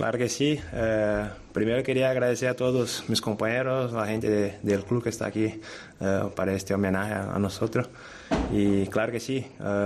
Claro que sí. Primero quería agradecer a todos mis compañeros, la gente del club que está aquí para este homenaje a nosotros. Y claro que sí,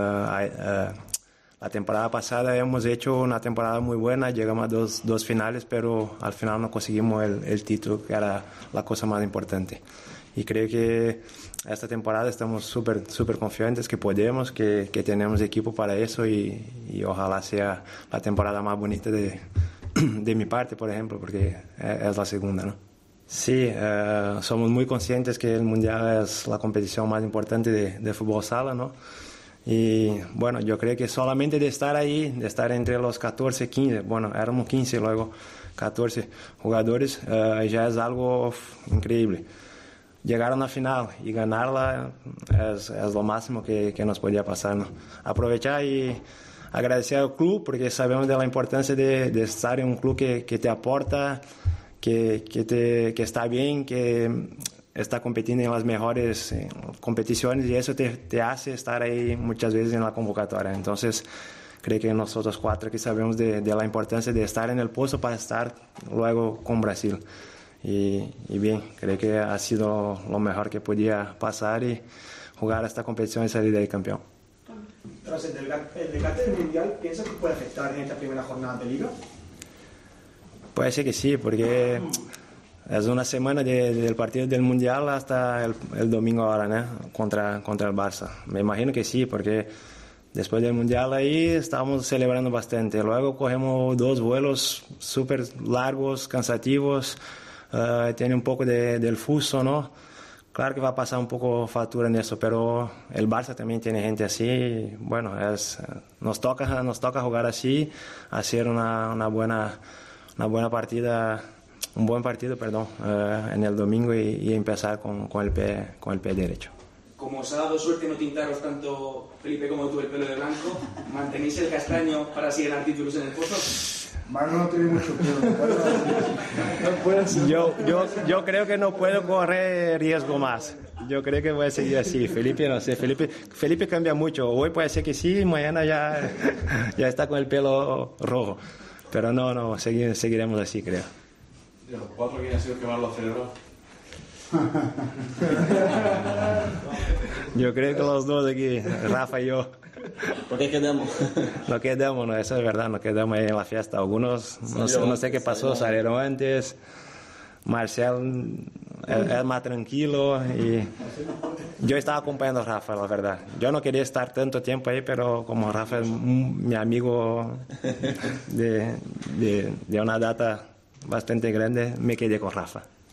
la temporada pasada hemos hecho una temporada muy buena, llegamos a dos finales, pero al final no conseguimos el título, que era la cosa más importante. Y creo que esta temporada estamos súper confiantes que podemos, que tenemos equipo para eso y ojalá sea la temporada más bonita de mi parte, por ejemplo, porque es la segunda, ¿no? Sí, somos muy conscientes que el Mundial es la competición más importante de fútbol sala, ¿no? Y bueno, yo creo que solamente de estar ahí, de estar entre los 14, 15, bueno, éramos 15 luego 14 jugadores, ya es algo increíble. Llegar a una final y ganarla es lo máximo que nos podía pasar, ¿no? Aprovechar y agradecer al club porque sabemos de la importancia de estar en un club que te aporta, que está bien, que está compitiendo en las mejores competiciones y eso te hace estar ahí muchas veces en la convocatoria. Entonces, creo que nosotros cuatro que sabemos de la importancia de estar en el puesto para estar luego con Brasil. Y bien, creo que ha sido lo mejor que podía pasar y jugar esta competición y salir de ahí campeón. Tras el desgaste del Mundial, ¿piensas que puede afectar en esta primera jornada de Liga? Puede ser que sí, porque es una semana del partido del Mundial hasta el domingo ahora, ¿no? Contra el Barça. Me imagino que sí, porque después del Mundial ahí estábamos celebrando bastante. Luego cogemos 2 vuelos súper largos, cansativos, tiene un poco del fuso, ¿no? Claro que va a pasar un poco factura en eso, pero el Barça también tiene gente así. Bueno, nos toca jugar así, hacer una buena partida, un buen partido, en el domingo y empezar con el pie derecho. Como os ha dado suerte no tintaros tanto Felipe como tú el pelo de blanco, ¿mantenéis el castaño para así ganar títulos en el pozo? Manu no tiene mucho pelo. Yo creo que no puedo correr riesgo más. Yo creo que voy a seguir así. Felipe, no sé. Felipe cambia mucho. Hoy puede ser que sí, mañana ya está con el pelo rojo. Pero no, seguiremos así, creo. ¿De los 4 quién ha sido el que más lo celebró? Yo creo que los dos aquí, Rafa y yo. ¿Por qué quedamos? No quedamos, no, eso es verdad, no quedamos ahí en la fiesta. Algunos, no sé qué pasó, salieron antes. Marcel es más tranquilo y yo estaba acompañando a Rafa, la verdad. Yo no quería estar tanto tiempo ahí, pero como Rafa es mi amigo de una data bastante grande, me quedé con Rafa.